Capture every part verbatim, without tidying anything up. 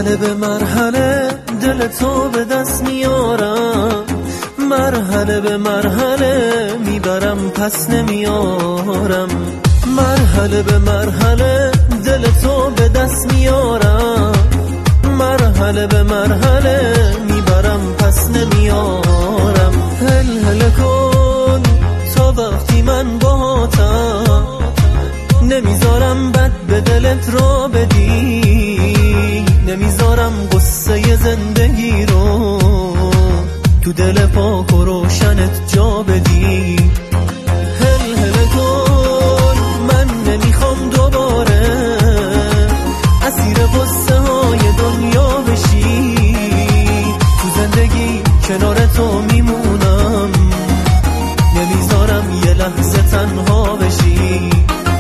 مرحله به مرحله دل تو به دست میارم، مرحله به مرحله میبرم پس نمیارم، مرحله به مرحله دل تو به دست میارم، مرحله به مرحله میبرم پس نمیارم. هل هل کن تا وقتی من باهاتم، نمیذارم بد به دلت را بدی، نمیذارم قصه زندگی رو تو دل پاک و روشنت جا بدی. هل هل کن من نمیخوام دوباره اسیر قصه های دنیا بشی، تو زندگی کنار تو میمونم، نمیذارم یه لحظه تنها بشی.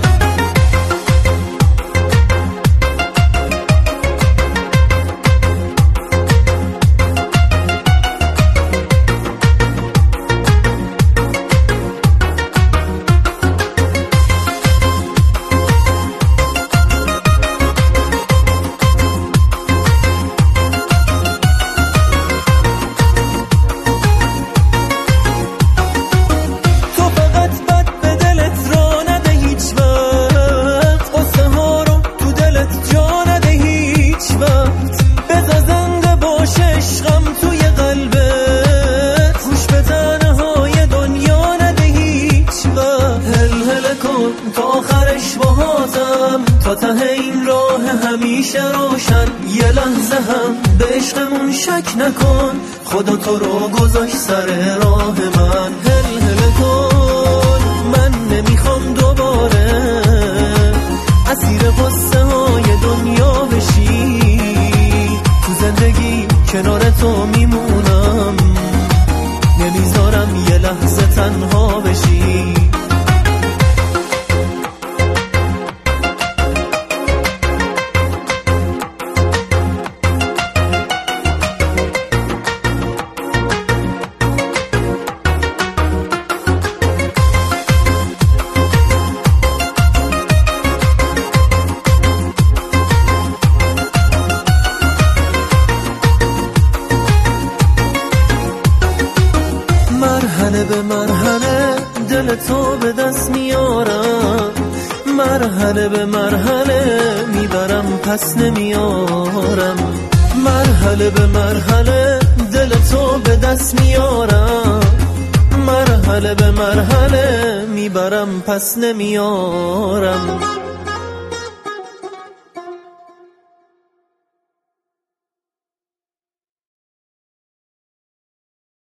تا آخرش باهاتم، تا ته این راه همیشه روشن، یه لحظه هم به عشقمون شک نکن، خدا تو رو گذاشت سر راه من. هل هل کن من نمیخوام دوباره اسیر قصه های دنیا بشی، تو زندگی کنار تو میمونم، نمیذارم یه لحظه تنها بشی. مرحله به مرحله دل تو به دست میارم، مرحله به مرحله میبرم پس نمیارم، مرحله به مرحله دل تو به دست میارم، مرحله به مرحله میبرم پس نمیارم.